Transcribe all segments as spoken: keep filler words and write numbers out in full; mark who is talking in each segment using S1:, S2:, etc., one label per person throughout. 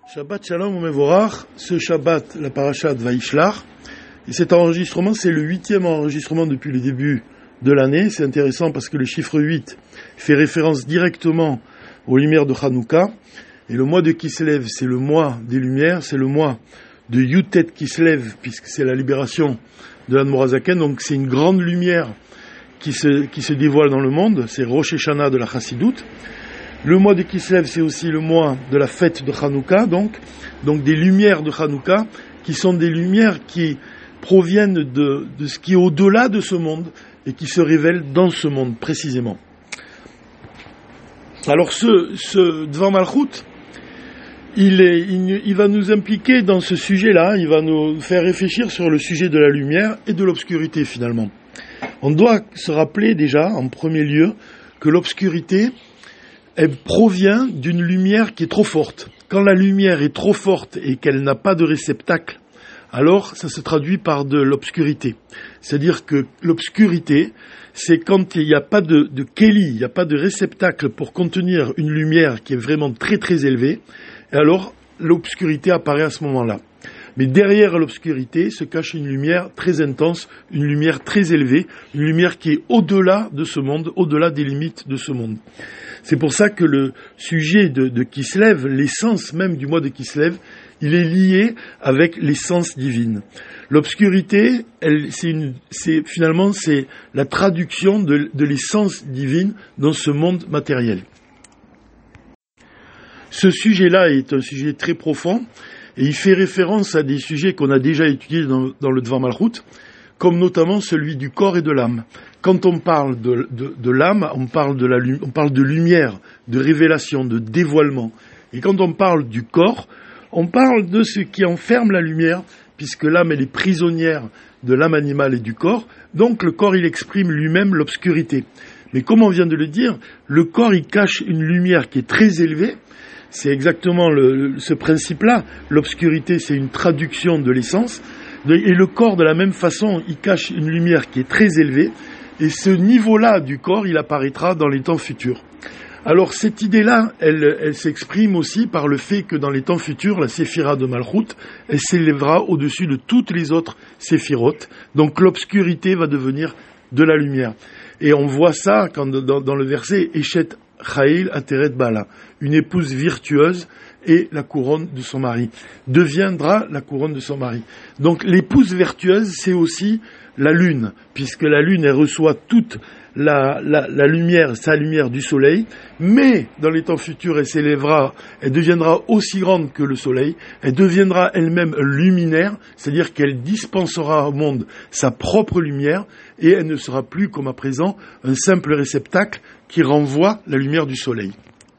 S1: Shabbat Shalom Umevorach, ce Shabbat, la parasha de Vaishlach, et cet enregistrement, c'est le huitième enregistrement depuis le début de l'année. C'est intéressant parce que le chiffre huit fait référence directement aux lumières de Hanouka, et le mois de Kislev, c'est le mois des lumières, c'est le mois de Yutet Kislev, puisque c'est la libération de l'Admorazaken, donc c'est une grande lumière qui se, qui se dévoile dans le monde, c'est Rosh Hashanah de la Chassidoute. Le mois de Kislev, c'est aussi le mois de la fête de Hanouka, donc, donc des lumières de Hanouka, qui sont des lumières qui proviennent de, de ce qui est au-delà de ce monde et qui se révèlent dans ce monde, précisément. Alors ce, ce Dvar Malchut, il, est, il, il va nous impliquer dans ce sujet-là, il va nous faire réfléchir sur le sujet de la lumière et de l'obscurité, finalement. On doit se rappeler déjà, en premier lieu, que l'obscurité, elle provient d'une lumière qui est trop forte. Quand la lumière est trop forte et qu'elle n'a pas de réceptacle, alors ça se traduit par de l'obscurité. C'est-à-dire que l'obscurité, c'est quand il n'y a pas de, de kéli, il n'y a pas de réceptacle pour contenir une lumière qui est vraiment très très élevée, et alors l'obscurité apparaît à ce moment-là. Mais derrière l'obscurité se cache une lumière très intense, une lumière très élevée, une lumière qui est au-delà de ce monde, au-delà des limites de ce monde. C'est pour ça que le sujet de, de Kislev, l'essence même du mois de Kislev, il est lié avec l'essence divine. L'obscurité, elle, c'est une, c'est, finalement, c'est la traduction de, de l'essence divine dans ce monde matériel. Ce sujet-là est un sujet très profond, et il fait référence à des sujets qu'on a déjà étudiés dans, dans le Dvar Malchut, comme notamment celui du corps et de l'âme. Quand on parle de, de, de l'âme, on parle de, la, on parle de lumière, de révélation, de dévoilement. Et quand on parle du corps, on parle de ce qui enferme la lumière, puisque l'âme, elle est prisonnière de l'âme animale et du corps. Donc le corps, il exprime lui-même l'obscurité. Mais comme on vient de le dire, le corps, il cache une lumière qui est très élevée. C'est exactement le, ce principe-là. L'obscurité, c'est une traduction de l'essence. Et le corps, de la même façon, il cache une lumière qui est très élevée. Et ce niveau-là du corps, il apparaîtra dans les temps futurs. Alors cette idée-là, elle, elle s'exprime aussi par le fait que dans les temps futurs, la séphira de Malchut, elle s'élèvera au-dessus de toutes les autres séphirotes. Donc l'obscurité va devenir de la lumière. Et on voit ça quand, dans, dans le verset « Eshet Chaïl Ateret Bala », une épouse virtueuse et la couronne de son mari, deviendra la couronne de son mari. Donc l'épouse vertueuse, c'est aussi la lune, puisque la lune, elle reçoit toute la, la, la lumière, sa lumière du soleil, mais dans les temps futurs, elle s'élèvera, elle deviendra aussi grande que le soleil, elle deviendra elle-même luminaire, c'est-à-dire qu'elle dispensera au monde sa propre lumière, et elle ne sera plus, comme à présent, un simple réceptacle qui renvoie la lumière du soleil.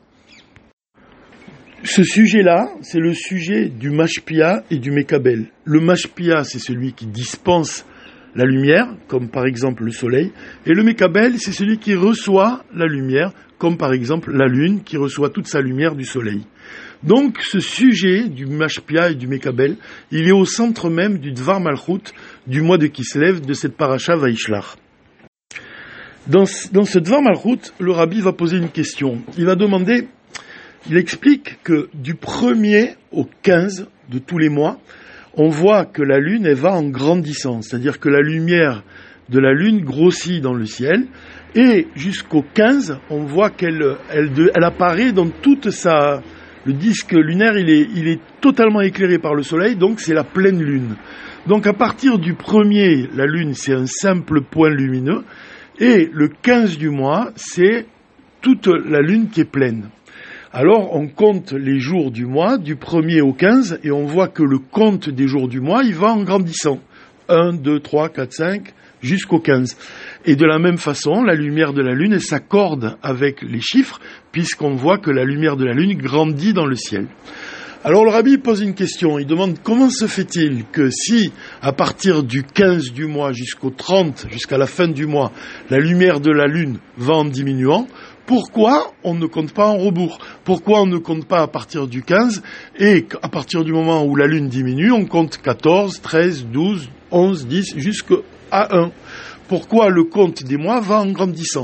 S1: Ce sujet-là, c'est le sujet du Mashpia et du Mekabel. Le Mashpia, c'est celui qui dispense la lumière, comme par exemple le soleil, et le Mekabel, c'est celui qui reçoit la lumière, comme par exemple la lune, qui reçoit toute sa lumière du soleil. Donc, ce sujet du Mashpia et du Mekabel, il est au centre même du Dvar Malchut, du mois de Kislev, de cette parasha Vaishlach. Dans, dans ce Dvar Malchut, le Rabbi va poser une question. Il va demander... Il explique que du premier au quinze de tous les mois, on voit que la lune, elle va en grandissant. C'est-à-dire que la lumière de la lune grossit dans le ciel. Et jusqu'au quinze, on voit qu'elle elle, elle apparaît dans toute sa... Le disque lunaire, il est, il est totalement éclairé par le soleil, donc c'est la pleine lune. Donc à partir du premier, la lune, c'est un simple point lumineux. Et le quinze du mois, c'est toute la lune qui est pleine. Alors, on compte les jours du mois, du premier au quinze, et on voit que le compte des jours du mois, il va en grandissant. un, deux, trois, quatre, cinq, jusqu'au quinze. Et de la même façon, la lumière de la lune, elle s'accorde avec les chiffres, puisqu'on voit que la lumière de la lune grandit dans le ciel. Alors le Rabbi pose une question, il demande comment se fait-il que si, à partir du quinze du mois jusqu'au trente, jusqu'à la fin du mois, la lumière de la lune va en diminuant, pourquoi on ne compte pas en rebours? Pourquoi on ne compte pas à partir du quinze et à partir du moment où la lune diminue, on compte quatorze, treize, douze, onze, dix, jusqu'à un? Pourquoi le compte des mois va en grandissant?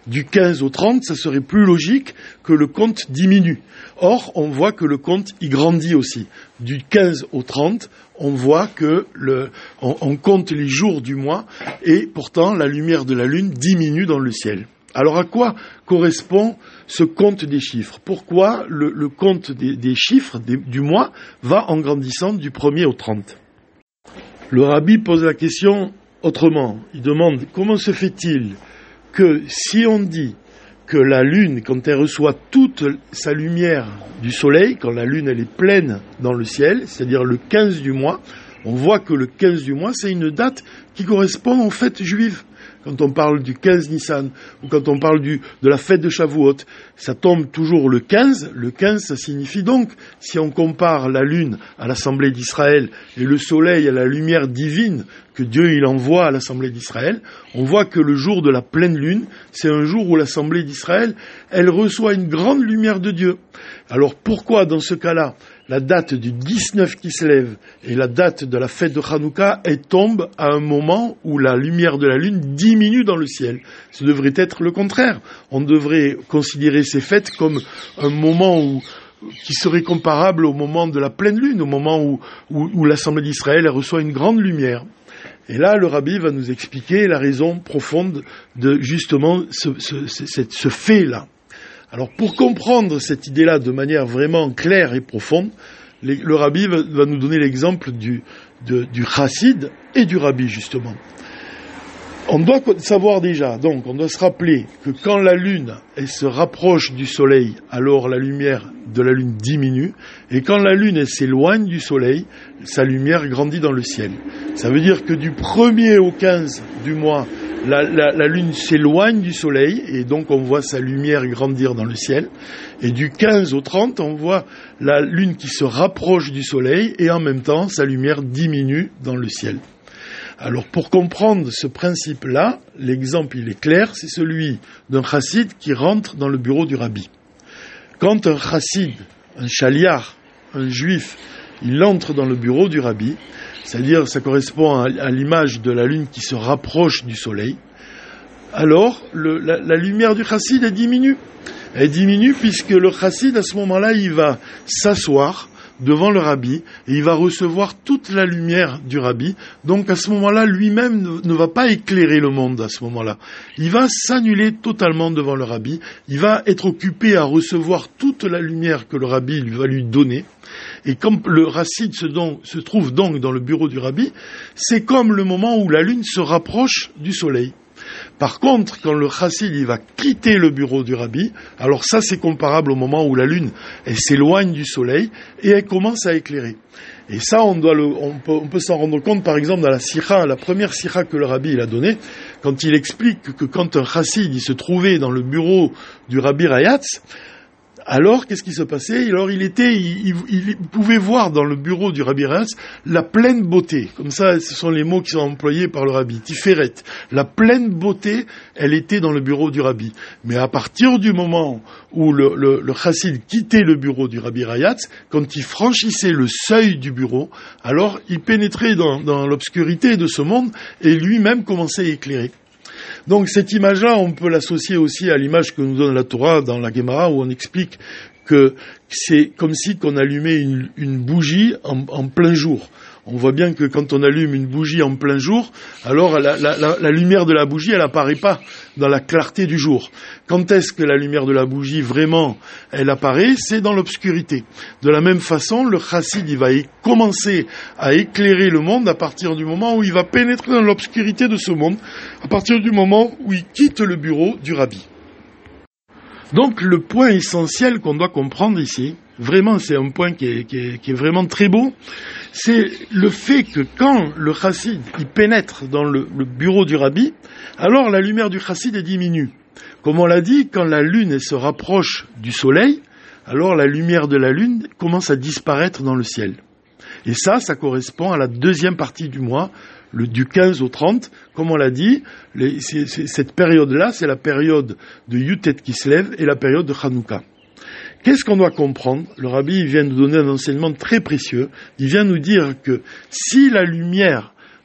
S1: du quinze au trente, ça serait plus logique que le compte diminue. Or, on voit que le compte y grandit aussi. Du quinze au trente, on voit que le, on, on compte les jours du mois et pourtant la lumière de la lune diminue dans le ciel. Alors à quoi correspond ce compte des chiffres? Pourquoi le, le compte des, des chiffres des, du mois va en grandissant du premier au trente? Le rabbi pose la question autrement. Il demande comment se fait-il que si on dit que la lune, quand elle reçoit toute sa lumière du soleil, quand la lune elle est pleine dans le ciel, c'est-à-dire le quinze du mois, on voit que le quinze du mois, c'est une date qui correspond aux fêtes juives. Quand on parle du quinze Nissan, ou quand on parle du, de la fête de Shavuot, ça tombe toujours le quinze. Le quinze, ça signifie donc, si on compare la lune à l'Assemblée d'Israël et le soleil à la lumière divine que Dieu il envoie à l'Assemblée d'Israël, on voit que le jour de la pleine lune, c'est un jour où l'Assemblée d'Israël, elle reçoit une grande lumière de Dieu. Alors pourquoi, dans ce cas-là, la date du dix-neuf qui se lève et la date de la fête de Hanouka, elle tombe à un moment où la lumière de la lune diminue dans le ciel? Ce devrait être le contraire. On devrait considérer ces fêtes comme un moment où, qui serait comparable au moment de la pleine lune, au moment où, où, où l'Assemblée d'Israël elle reçoit une grande lumière. Et là, le rabbi va nous expliquer la raison profonde de justement ce, ce, ce, ce fait-là. Alors, pour comprendre cette idée-là de manière vraiment claire et profonde, les, le rabbi va, va nous donner l'exemple du, de, du chassid et du rabbi, justement. On doit savoir déjà, donc, on doit se rappeler que quand la lune, elle se rapproche du soleil, alors la lumière de la lune diminue, et quand la lune, elle s'éloigne du soleil, sa lumière grandit dans le ciel. Ça veut dire que du premier au quinze du mois, La, la, la lune s'éloigne du soleil et donc on voit sa lumière grandir dans le ciel. Et du quinze au trente, on voit la lune qui se rapproche du soleil et en même temps sa lumière diminue dans le ciel. Alors pour comprendre ce principe-là, l'exemple il est clair, c'est celui d'un chassid qui rentre dans le bureau du rabbi. Quand un chassid, un chaliar, un juif, il entre dans le bureau du rabbi, c'est-à-dire ça correspond à, à l'image de la lune qui se rapproche du soleil, alors le, la, la lumière du chassid elle diminue. Elle diminue puisque le chassid à ce moment-là il va s'asseoir devant le rabbi et il va recevoir toute la lumière du rabbi. Donc à ce moment-là lui-même ne, ne va pas éclairer le monde à ce moment-là. Il va s'annuler totalement devant le rabbi. Il va être occupé à recevoir toute la lumière que le rabbi lui va lui donner. Et comme le chassid se, don, se trouve donc dans le bureau du rabbi, c'est comme le moment où la lune se rapproche du soleil. Par contre, quand le chassid il va quitter le bureau du rabbi, alors ça c'est comparable au moment où la lune elle s'éloigne du soleil et elle commence à éclairer. Et ça, on doit le, on peut, on peut s'en rendre compte par exemple dans la sikha, la première sikha que le rabbi il a donnée, quand il explique que quand un chassid il se trouvait dans le bureau du rabbi Rayatz, alors, qu'est-ce qui se passait? Alors, il était, il, il, il pouvait voir dans le bureau du Rabbi Rayatz la pleine beauté. Comme ça, ce sont les mots qui sont employés par le Rabbi. Tiferet. La pleine beauté, elle était dans le bureau du Rabbi. Mais à partir du moment où le, le, le chassid quittait le bureau du Rabbi Rayatz, quand il franchissait le seuil du bureau, alors il pénétrait dans, dans l'obscurité de ce monde et lui-même commençait à éclairer. Donc cette image-là, on peut l'associer aussi à l'image que nous donne la Torah dans la Gemara où on explique que c'est comme si qu'on allumait une, une bougie en, en plein jour. On voit bien que quand on allume une bougie en plein jour, alors la, la, la, la lumière de la bougie, elle apparaît pas dans la clarté du jour. Quand est-ce que la lumière de la bougie, vraiment, elle apparaît? C'est dans l'obscurité. De la même façon, le chassid, il va y commencer à éclairer le monde à partir du moment où il va pénétrer dans l'obscurité de ce monde, à partir du moment où il quitte le bureau du rabbi. Donc, le point essentiel qu'on doit comprendre ici, vraiment, c'est un point qui est, qui est, qui est vraiment très beau, c'est le fait que quand le chassid il pénètre dans le, le bureau du rabbi, alors la lumière du chassid elle diminue. Comme on l'a dit, quand la lune elle se rapproche du soleil, alors la lumière de la lune commence à disparaître dans le ciel. Et ça, ça correspond à la deuxième partie du mois, le, du quinze au trente, comme on l'a dit, les, c'est, c'est, cette période-là, c'est la période de Yutet qui se lève et la période de Hanouka. Qu'est-ce qu'on doit comprendre? Le rabbi il vient nous donner un enseignement très précieux. Il vient nous dire que si la lumière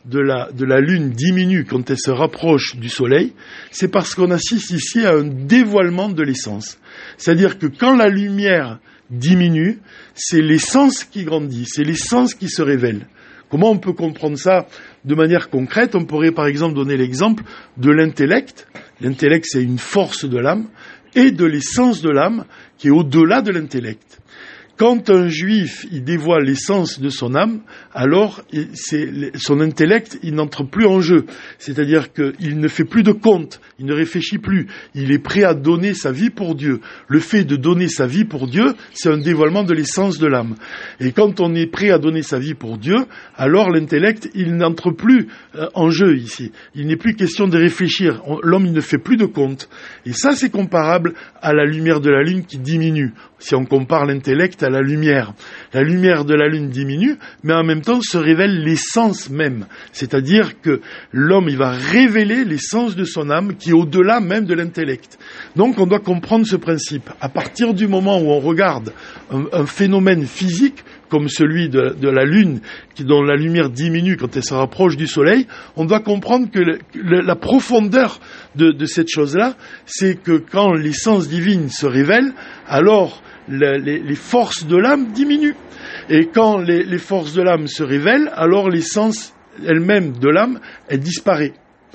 S1: de la, de la lune diminue quand elle se rapproche du soleil, c'est parce qu'on assiste ici à un dévoilement de l'essence. C'est-à-dire que quand la lumière diminue, c'est l'essence qui grandit, c'est l'essence qui se révèle. Comment on peut comprendre ça de manière concrète? On pourrait par exemple donner l'exemple de l'intellect. L'intellect, c'est une force de l'âme, et de l'essence de l'âme qui est au-delà de l'intellect. Quand un juif il dévoile l'essence de son âme, alors c'est, son intellect il n'entre plus en jeu. C'est-à-dire qu'il ne fait plus de compte, il ne réfléchit plus. Il est prêt à donner sa vie pour Dieu. Le fait de donner sa vie pour Dieu, c'est un dévoilement de l'essence de l'âme. Et quand on est prêt à donner sa vie pour Dieu, alors l'intellect il n'entre plus en jeu ici. Il n'est plus question de réfléchir. L'homme il ne fait plus de compte. Et ça c'est comparable à la lumière de la lune qui diminue. Si on compare l'intellect à la lumière. La lumière de la lune diminue, mais en même temps se révèle l'essence même. C'est-à-dire que l'homme, il va révéler l'essence de son âme qui est au-delà même de l'intellect. Donc on doit comprendre ce principe. À partir du moment où on regarde un, un phénomène physique, comme celui de, de la lune, qui, dont la lumière diminue quand elle se rapproche du soleil, on doit comprendre que le, le, la profondeur de, de cette chose-là, c'est que quand l'essence divine se révèle, alors Les, les, les forces de l'âme diminuent. Et quand les, les forces de l'âme se révèlent, alors l'essence elle-même de l'âme, elle disparaît.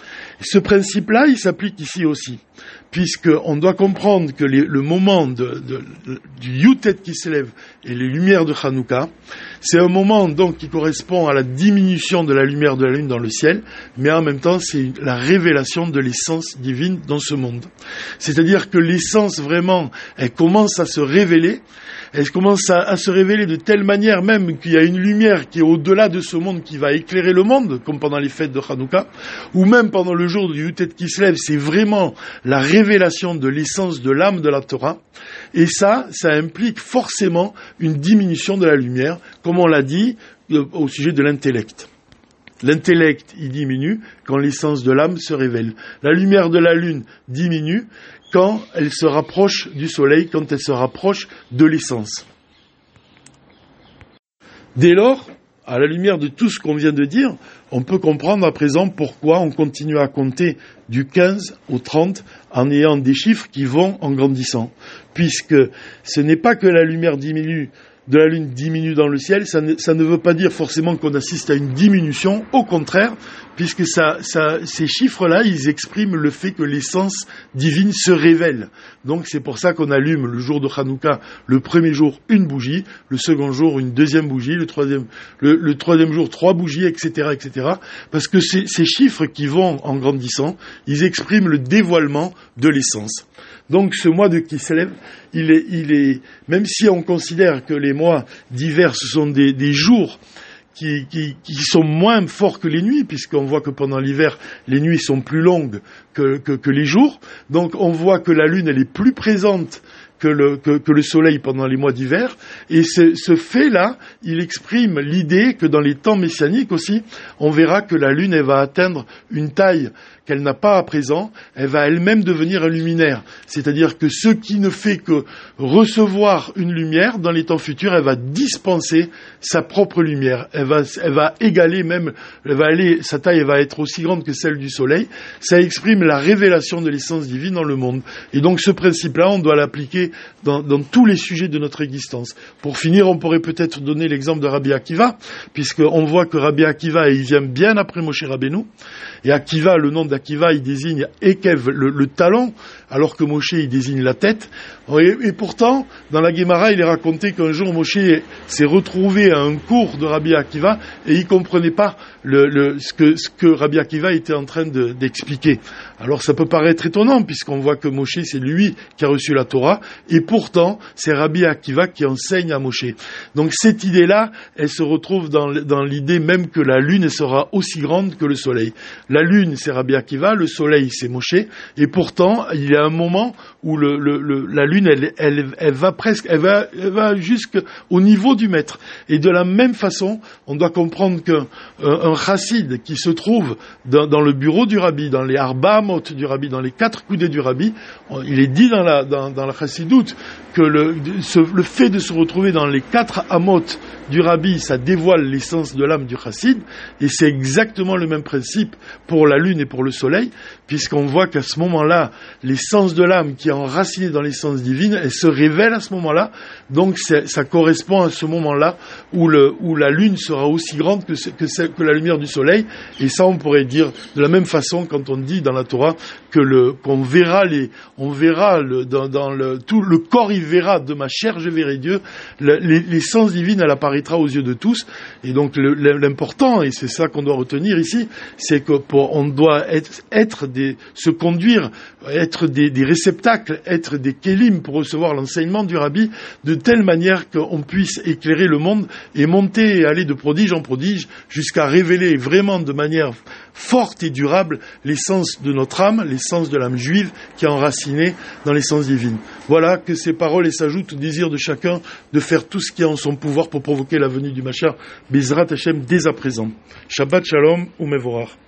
S1: Ce principe-là, il s'applique ici aussi, puisqu'on doit comprendre que les, le moment de, de, de, du Yutet qui s'élève et les lumières de Hanouka, c'est un moment donc qui correspond à la diminution de la lumière de la lune dans le ciel, mais en même temps c'est la révélation de l'essence divine dans ce monde. C'est-à-dire que l'essence vraiment, elle commence à se révéler, elle commence à, à se révéler de telle manière même qu'il y a une lumière qui est au-delà de ce monde qui va éclairer le monde, comme pendant les fêtes de Hanouka, ou même pendant le jour du Yutet qui s'élève, c'est vraiment la révélation de l'essence de l'âme de la Torah. Et ça, ça implique forcément une diminution de la lumière, comme on l'a dit euh, au sujet de l'intellect. L'intellect, il diminue quand l'essence de l'âme se révèle. La lumière de la lune diminue quand elle se rapproche du soleil, quand elle se rapproche de l'essence. Dès lors, à la lumière de tout ce qu'on vient de dire, on peut comprendre à présent pourquoi on continue à compter du quinze au trente en ayant des chiffres qui vont en grandissant. Puisque ce n'est pas que la lumière diminue, de la lune diminue dans le ciel, ça ne, ça ne veut pas dire forcément qu'on assiste à une diminution, au contraire, puisque ça, ça, ces chiffres-là, ils expriment le fait que l'essence divine se révèle. Donc c'est pour ça qu'on allume le jour de Hanouka, le premier jour, une bougie, le second jour, une deuxième bougie, le troisième, le, le troisième jour, trois bougies, et cetera, et cetera. Parce que ces, ces chiffres qui vont en grandissant, ils expriment le dévoilement de l'essence. Donc ce mois de Kislev, il est, il est, même si on considère que les mois d'hiver ce sont des, des jours qui, qui, qui sont moins forts que les nuits, puisqu'on voit que pendant l'hiver les nuits sont plus longues que, que, que les jours, donc on voit que la lune elle est plus présente que le, que, que le soleil pendant les mois d'hiver, et ce, ce fait-là, il exprime l'idée que dans les temps messianiques aussi, on verra que la lune elle va atteindre une taille qu'elle n'a pas à présent, elle va elle-même devenir un luminaire. C'est-à-dire que ce qui ne fait que recevoir une lumière, dans les temps futurs, elle va dispenser sa propre lumière. Elle va, elle va égaler même, elle va aller, sa taille elle va être aussi grande que celle du soleil. Ça exprime la révélation de l'essence divine dans le monde. Et donc ce principe-là, on doit l'appliquer dans, dans tous les sujets de notre existence. Pour finir, on pourrait peut-être donner l'exemple de Rabbi Akiva, puisqu'on voit que Rabbi Akiva, il vient bien après Moshe Rabbeinu. Et Akiva, le nom d'Akiva, il désigne Ekev, le, le talon, alors que Moshe, il désigne la tête. Et, et pourtant, dans la Guémara, il est raconté qu'un jour, Moshe s'est retrouvé à un cours de Rabbi Akiva et il comprenait pas le, le, ce, que, ce que Rabbi Akiva était en train de, d'expliquer. Alors ça peut paraître étonnant, puisqu'on voit que Moshe, c'est lui qui a reçu la Torah, et pourtant, c'est Rabbi Akiva qui enseigne à Moshe. Donc cette idée-là, elle se retrouve dans, dans l'idée même que la lune elle sera aussi grande que le soleil. La lune, c'est Rabbi Akiva, le soleil, c'est Moshe, et pourtant, il y a un moment où le, le, le, la lune, elle, elle, elle va presque, elle va, elle va jusqu'au niveau du maître. Et de la même façon, on doit comprendre qu'un un chassid qui se trouve dans, dans le bureau du rabbi, dans les arba amot du rabbi, dans les quatre coudées du rabbi, il est dit dans la, dans, dans la chassidoute doute que le, ce, le fait de se retrouver dans les quatre amot du Rabbi, ça dévoile l'essence de l'âme du chassid, et c'est exactement le même principe pour la lune et pour le soleil, puisqu'on voit qu'à ce moment-là, l'essence de l'âme qui est enracinée dans l'essence divine, elle se révèle à ce moment-là, donc ça correspond à ce moment-là où, le, où la lune sera aussi grande que, que, que la lumière du soleil, et ça on pourrait dire de la même façon quand on dit dans la Torah que le, qu'on verra les, on verra le, dans, dans le, tout le corps il verra de ma chair je verrai Dieu, le, l'essence divine elle apparaîtra aux yeux de tous, et donc le, l'important, et c'est ça qu'on doit retenir ici, c'est que pour, on doit être, être des, se conduire, être des, des réceptacles, être des kélim pour recevoir l'enseignement du Rabbi, de telle manière qu'on puisse éclairer le monde et monter et aller de prodige en prodige jusqu'à révéler vraiment de manière forte et durable l'essence de notre âme, l'essence de l'âme juive qui est enracinée dans l'essence divine. Voilà, que ces paroles s'ajoutent au désir de chacun de faire tout ce qui est en son pouvoir pour provoquer la venue du Mashiach, Bezrat Hashem, dès à présent. Shabbat Shalom ou Mevorach.